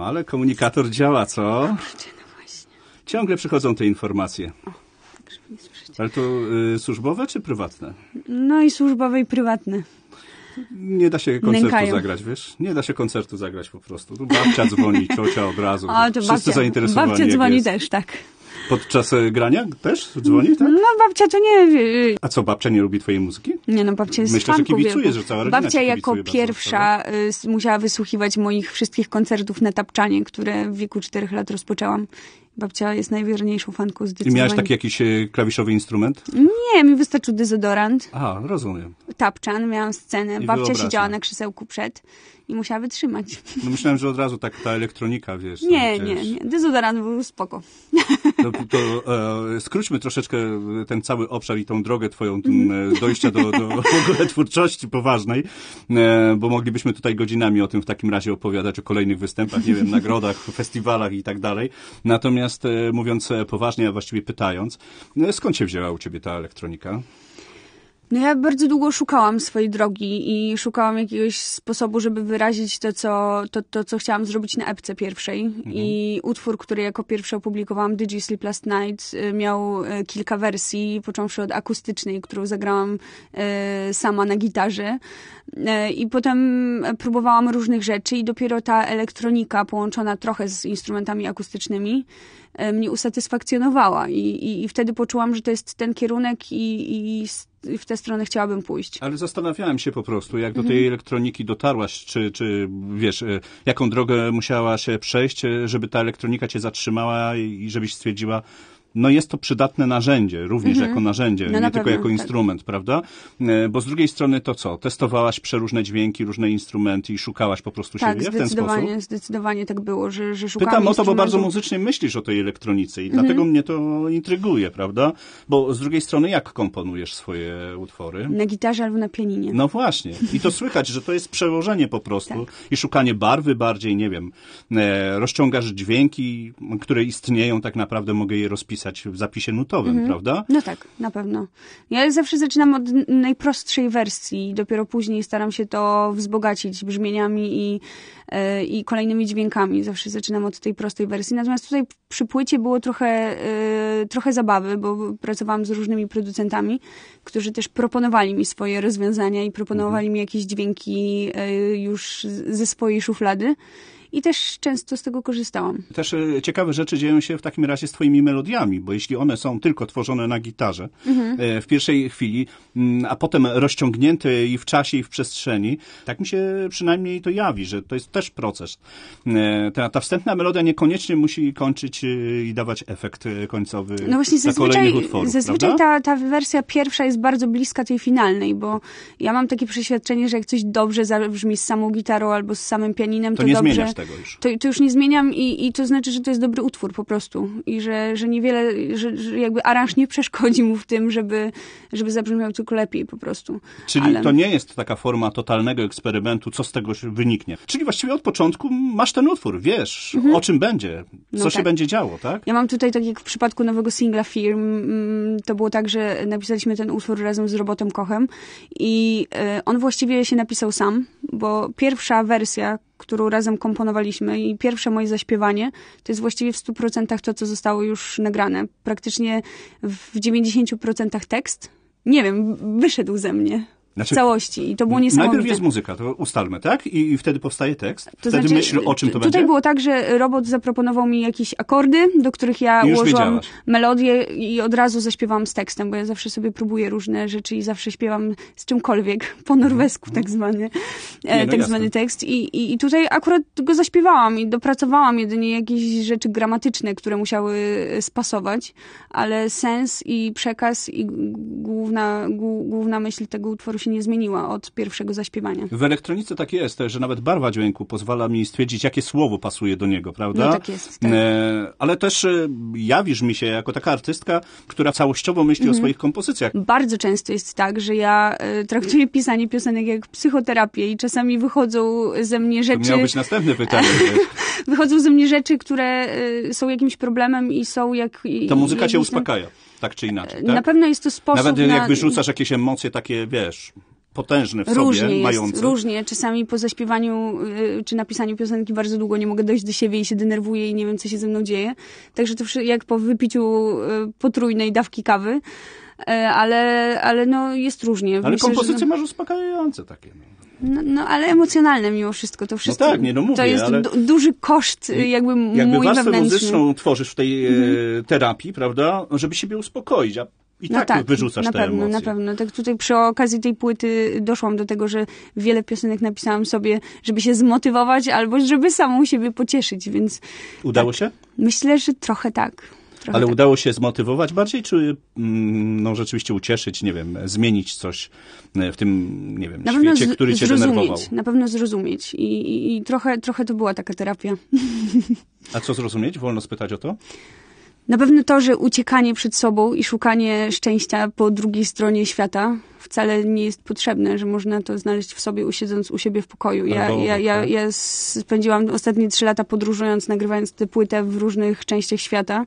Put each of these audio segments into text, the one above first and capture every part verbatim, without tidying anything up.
ale komunikator działa, co? No właśnie. Ciągle przychodzą te informacje. O, tak, żeby nie słyszeć. Ale to y, służbowe czy prywatne? No i służbowe i prywatne. Nie da się koncertu Nękają. zagrać, wiesz? Nie da się koncertu zagrać po prostu. Tu babcia dzwoni, ciocia od razu. A, to Wszyscy babcia, zainteresowani. babcia jak dzwoni jest. też, tak. Podczas e, grania też dzwoni, tak? No babcia to nie wie. A co, babcia nie lubi twojej muzyki? Nie no, babcia jest Myślę, że fanką kibicuje, wielką. że cała rodzina Babcia ci jako kibicuje bardzo, pierwsza y, musiała wysłuchiwać moich wszystkich koncertów na tapczanie, które w wieku czterech lat rozpoczęłam. Babcia jest najwierniejszą fanką I zdecydowanie. miałeś taki jakiś e, klawiszowy instrument? Nie, mi wystarczył dezodorant, A, rozumiem. tapczan, miałam scenę, I babcia wyobraźnia. siedziała na krzesełku przed i musiała wytrzymać. No myślałem, że od razu tak ta elektronika, wiesz. Nie, tam nie, gdzieś. nie, dezodorant był spoko. To, to e, skróćmy troszeczkę ten cały obszar i tą drogę twoją tym, e, dojścia do, do w ogóle twórczości poważnej, e, bo moglibyśmy tutaj godzinami o tym w takim razie opowiadać, o kolejnych występach, nie wiem, nagrodach, festiwalach i tak dalej. Natomiast e, mówiąc poważnie, a właściwie pytając, e, skąd się wzięła u ciebie ta elektronika? No ja bardzo długo szukałam swojej drogi i szukałam jakiegoś sposobu, żeby wyrazić to, co, to, to, co chciałam zrobić na epce pierwszej. Mhm. I utwór, który jako pierwszy opublikowałam, Did You Sleep Last Night, miał kilka wersji, począwszy od akustycznej, którą zagrałam e, sama na gitarze. E, I potem próbowałam różnych rzeczy i dopiero ta elektronika połączona trochę z instrumentami akustycznymi mnie usatysfakcjonowała i, i, i wtedy poczułam, że to jest ten kierunek i, i, i w tę stronę chciałabym pójść. Ale zastanawiałem się po prostu, jak do tej mhm. elektroniki dotarłaś, czy, czy wiesz, jaką drogę musiałaś przejść, żeby ta elektronika cię zatrzymała i żebyś stwierdziła, no jest to przydatne narzędzie, również mm-hmm. jako narzędzie, no nie na tylko pewno, jako tak. instrument, prawda? Bo z drugiej strony to co? Testowałaś przeróżne dźwięki, różne instrumenty i szukałaś po prostu tak, siebie w ten sposób? Tak, zdecydowanie tak było, że, że szukałam Pytam o to, bo instrumentu. bardzo muzycznie myślisz o tej elektronice i mm-hmm. dlatego mnie to intryguje, prawda? Bo z drugiej strony jak komponujesz swoje utwory? Na gitarze albo na pianinie. No właśnie. I to słychać, że to jest przełożenie po prostu tak. i szukanie barwy bardziej, nie wiem, e, rozciągasz dźwięki, które istnieją, tak naprawdę mogę je rozpisać w zapisie nutowym, mhm. prawda? No tak, na pewno. Ja zawsze zaczynam od najprostszej wersji, dopiero później staram się to wzbogacić brzmieniami i, yy, i kolejnymi dźwiękami. Zawsze zaczynam od tej prostej wersji. Natomiast tutaj przy płycie było trochę, yy, trochę zabawy, bo pracowałam z różnymi producentami, którzy też proponowali mi swoje rozwiązania i proponowali mhm. mi jakieś dźwięki yy, już ze swojej szuflady. I też często z tego korzystałam. Też e, ciekawe rzeczy dzieją się w takim razie z twoimi melodiami, bo jeśli one są tylko tworzone na gitarze mhm. e, w pierwszej chwili, m, a potem rozciągnięte i w czasie, i w przestrzeni, tak mi się przynajmniej to jawi, że to jest też proces. E, ta, ta wstępna melodia niekoniecznie musi kończyć e, i dawać efekt e, końcowy no właśnie dla kolejnych utworów, zazwyczaj ta, ta wersja pierwsza jest bardzo bliska tej finalnej, bo ja mam takie przeświadczenie, że jak coś dobrze zabrzmi z samą gitarą albo z samym pianinem, to, to nie dobrze... zmieniasz tego już. To, to już nie zmieniam i, i to znaczy, że to jest dobry utwór po prostu. I że, że niewiele, że, że jakby aranż nie przeszkodzi mu w tym, żeby, żeby zabrzmiał tylko lepiej po prostu. Czyli Ale... to nie jest taka forma totalnego eksperymentu, co z tego wyniknie. Czyli właściwie od początku masz ten utwór, wiesz, mhm. o czym będzie, co no się tak. będzie działo, tak? Ja mam tutaj, tak jak w przypadku nowego singla Firm, to było tak, że napisaliśmy ten utwór razem z Robotem Kochem i on właściwie się napisał sam, bo pierwsza wersja, którą razem komponowaliśmy i pierwsze moje zaśpiewanie, to jest właściwie w stu procentach to, co zostało już nagrane. Praktycznie w dziewięćdziesięciu procentach tekst, nie wiem, wyszedł ze mnie. Znaczy, w całości. I to było niesamowite. Najpierw jest muzyka, to ustalmy, tak? I, i wtedy powstaje tekst. To wtedy znaczy, myśl, o czym to tutaj będzie? Tutaj było tak, że robot zaproponował mi jakieś akordy, do których ja I już ułożyłam wiedziałaś. melodię i od razu zaśpiewałam z tekstem, bo ja zawsze sobie próbuję różne rzeczy i zawsze śpiewam z czymkolwiek, po norwesku tak zwany, Nie, no tak jasne. zwany tekst. I, i, I tutaj akurat go zaśpiewałam i dopracowałam jedynie jakieś rzeczy gramatyczne, które musiały spasować, ale sens i przekaz i główna, główna myśl tego utworu się nie zmieniła od pierwszego zaśpiewania. W elektronice tak jest, że nawet barwa dźwięku pozwala mi stwierdzić, jakie słowo pasuje do niego, prawda? No tak jest. Tak. E, ale też e, jawisz mi się jako taka artystka, która całościowo myśli mhm. o swoich kompozycjach. Bardzo często jest tak, że ja e, traktuję pisanie piosenek jak psychoterapię i czasami wychodzą ze mnie rzeczy... To miało być następne pytanie. wychodzą ze mnie rzeczy, które e, są jakimś problemem i są jak... To muzyka jak cię jestem... uspokaja, tak czy inaczej, tak? Na pewno jest to sposób Nawet na... jakby rzucasz jakieś emocje takie, wiesz... potężny w różnie sobie, jest, mający. Różnie. Czasami po zaśpiewaniu y, czy napisaniu piosenki bardzo długo nie mogę dojść do siebie i się denerwuję i nie wiem, co się ze mną dzieje. Także to wszy- jak po wypiciu y, potrójnej dawki kawy. Y, ale, ale no jest różnie. Ale Myślę, kompozycje że no, masz uspokajające takie. No. no, no ale emocjonalne mimo wszystko. To wszystko. No tak, nie, no mówię, to jest ale... du- duży koszt jakby, jakby mój warstwę wewnętrzny. muzyczną tworzysz w tej e, Mhm. terapii, prawda, żeby siebie uspokoić, a i No tak, tak, wyrzucasz na te pewno, emocje. na pewno. Tak tutaj przy okazji tej płyty doszłam do tego, że wiele piosenek napisałam sobie, żeby się zmotywować albo żeby samą siebie pocieszyć, więc Udało tak, się? myślę, że trochę tak. Trochę Ale tak. udało się zmotywować bardziej, czy mm, no rzeczywiście ucieszyć, nie wiem, zmienić coś w tym, nie wiem, Na pewno świecie, z- który cię zrozumieć, denerwował? na pewno zrozumieć i, i, i trochę, trochę to była taka terapia. A co zrozumieć? Wolno spytać o to? Na pewno to, że uciekanie przed sobą i szukanie szczęścia po drugiej stronie świata wcale nie jest potrzebne, że można to znaleźć w sobie, usiedząc u siebie w pokoju. Ja, Albo, ja, ja, tak. ja spędziłam ostatnie trzy lata podróżując, nagrywając tę płytę w różnych częściach świata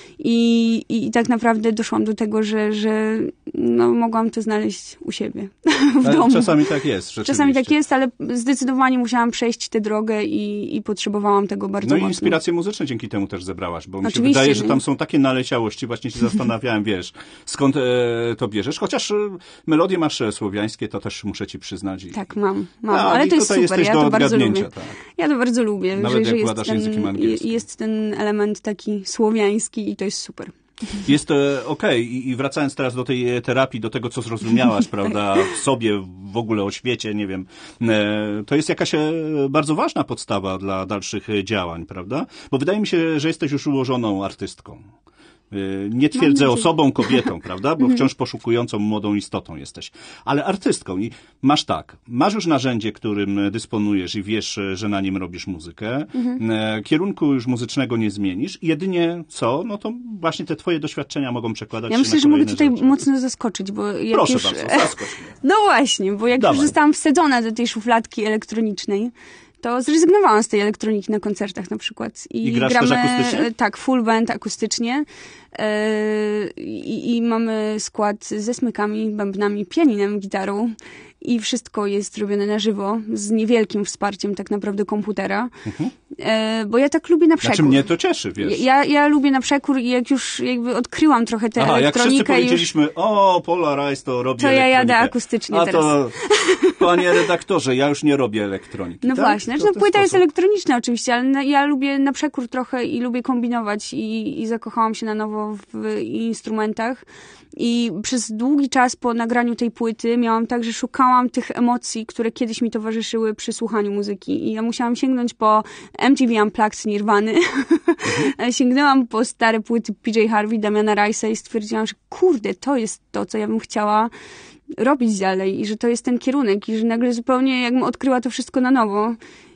i, i, i tak naprawdę doszłam do tego, że, że no, mogłam to znaleźć u siebie, w Ale domu. czasami tak jest, rzeczywiście. Czasami tak jest, ale zdecydowanie musiałam przejść tę drogę i, i potrzebowałam tego bardzo No i mocno. inspiracje muzyczne dzięki temu też zebrałaś, bo mi się Oczywiście, wydaje, że nie? tam są takie naleciałości, właśnie się zastanawiałem, wiesz, skąd e, to bierzesz, chociaż e, melodie masz e, słowiańskie, to też muszę ci przyznać. I, Tak, mam, mam. A, ale i to jest tutaj super, jesteś ja do to bardzo odgadnięcia, lubię. tak. Ja to bardzo lubię, Nawet że, jak że jest, władasz ten, językiem angielskim. jest ten element taki słowiański i to jest super. Jest e, okej. I, I wracając teraz do tej e, terapii, do tego, co zrozumiałaś, prawda, w sobie, w ogóle o świecie, nie wiem, e, to jest jakaś e, bardzo ważna podstawa dla dalszych e, działań, prawda? Bo wydaje mi się, że jesteś już ułożoną artystką. E, Nie twierdzę nadzieję. osobą, kobietą, prawda? Bo wciąż poszukującą młodą istotą jesteś. Ale artystką. I masz tak, masz już narzędzie, którym dysponujesz i wiesz, że na nim robisz muzykę. E, Kierunku już muzycznego nie zmienisz. Jedynie co? No to właśnie te twoje doświadczenia mogą przekładać Ja się myślę, na że mogę kolejne tutaj rzeczy. mocno zaskoczyć, bo jak Proszę już... bardzo, zaskocz mnie. No właśnie, bo jak Dawaj. już zostałam wsadzona do tej szufladki elektronicznej, to zrezygnowałam z tej elektroniki na koncertach na przykład. I grasz też akustycznie? Tak, full band akustycznie. Yy, i, I mamy skład ze smykami, bębnami, pianinem, gitarą. I wszystko jest robione na żywo, z niewielkim wsparciem tak naprawdę komputera. Mhm. E, bo ja tak lubię na przekór. Znaczy mnie to cieszy, wiesz. Ja, ja lubię na przekór i jak już jakby odkryłam trochę tę Aha, jak wszyscy elektronikę już, powiedzieliśmy, o, Polarise to robi to ja elektronikę. jadę akustycznie A teraz. to, panie redaktorze, ja już nie robię elektroniki. No tak? właśnie, To znaczy, w no, ten płyta jest sposób. elektroniczna oczywiście, ale na, ja lubię na przekór trochę i lubię kombinować i, i zakochałam się na nowo w instrumentach. I przez długi czas po nagraniu tej płyty miałam tak, że szukałam tych emocji, które kiedyś mi towarzyszyły przy słuchaniu muzyki. I ja musiałam sięgnąć po M T V Unplugged Nirwany. Mhm. Sięgnęłam po stare płyty P J Harvey, Damiana Rice'a i stwierdziłam, że kurde, to jest to, co ja bym chciała robić dalej i że to jest ten kierunek i że nagle zupełnie jakbym odkryła to wszystko na nowo.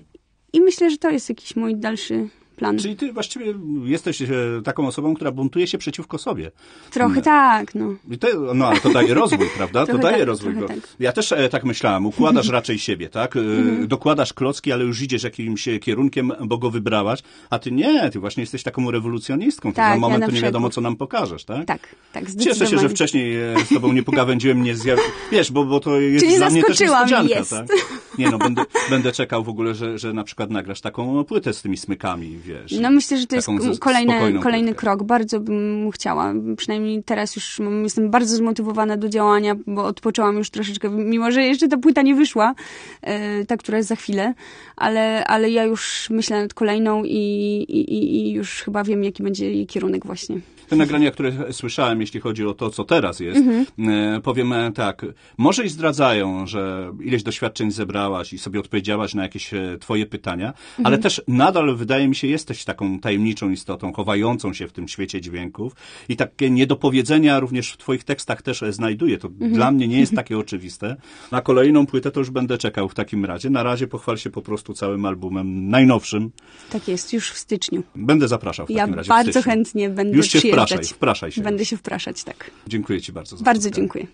I myślę, że to jest jakiś mój dalszy plan. Czyli ty właściwie jesteś e, taką osobą, która buntuje się przeciwko sobie. Trochę No. tak, no. I to, no ale to daje rozwój, prawda? To Trochę daje tak, rozwój. trochę Bo tak. ja też e, tak myślałam. Układasz raczej siebie, tak? E, dokładasz klocki, ale już idziesz jakimś kierunkiem, bo go wybrałaś. A ty nie, ty właśnie jesteś taką rewolucjonistką. Tak, za ja moment na to nie przekór. wiadomo, co nam pokażesz, tak? Tak, tak, zdecydowanie. Cieszę się, że wcześniej e, z tobą nie pogawędziłem, nie zjawił. Wiesz, bo, bo to jest Czyli dla mnie też zaskoczyłam, niespodzianka, jest. tak? Nie no, będę, będę czekał w ogóle, że, że na przykład nagrasz taką płytę z tymi smykami, wiesz. No myślę, że to jest taką ze- kolejny, spokojną kolejny płytkę. krok. Bardzo bym chciała. Przynajmniej teraz już mam- jestem bardzo zmotywowana do działania, bo odpoczęłam już troszeczkę, mimo że jeszcze ta płyta nie wyszła, e, ta, która jest za chwilę, ale, ale ja już myślę nad kolejną i, i, i już chyba wiem, jaki będzie jej kierunek właśnie. Te nagrania, które słyszałem, jeśli chodzi o to, co teraz jest, Mhm. e, powiem e, tak, może i zdradzają, że ileś doświadczeń zebrałaś i sobie odpowiedziałaś na jakieś e, twoje pytania, Mhm. ale też nadal, wydaje mi się, jesteś taką tajemniczą istotą, chowającą się w tym świecie dźwięków i takie niedopowiedzenia również w twoich tekstach też e, znajduję. To Mhm. dla mnie nie jest takie oczywiste. Na kolejną płytę to już będę czekał w takim razie. Na razie pochwal się po prostu całym albumem najnowszym. Tak jest, już w styczniu. Będę zapraszał w Ja takim razie w bardzo styczniu. chętnie będę Już się przyjeżdżać. wpraszaj, wpraszaj się. Będę się wpraszać, tak. Dziękuję ci bardzo za Bardzo spotkanie. dziękuję.